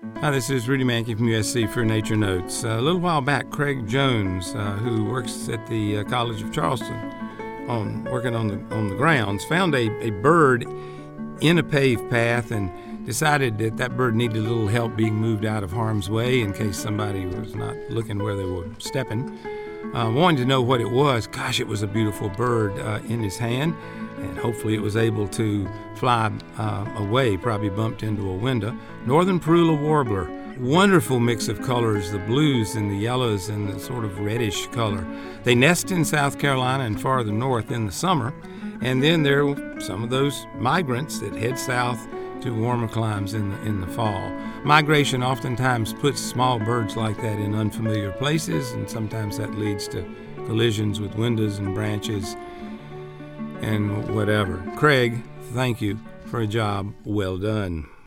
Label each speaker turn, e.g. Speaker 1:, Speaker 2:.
Speaker 1: Hi, this is Rudy Mankey from USC for Nature Notes. A little while back, Craig Jones, who works at the College of Charleston, working on the grounds, found a bird in a paved path and decided that bird needed a little help being moved out of harm's way in case somebody was not looking where they were stepping. Wanted to know what it was. Gosh, it was a beautiful bird in his hand, and hopefully it was able to fly away, probably bumped into a window. Northern Parula warbler, wonderful mix of colors, the blues and the yellows and the sort of reddish color. They nest in South Carolina and farther north in the summer, and then there are some of those migrants that head south to warmer climes in the fall. Migration oftentimes puts small birds like that in unfamiliar places, and sometimes that leads to collisions with windows and branches and whatever. Craig, thank you for a job well done.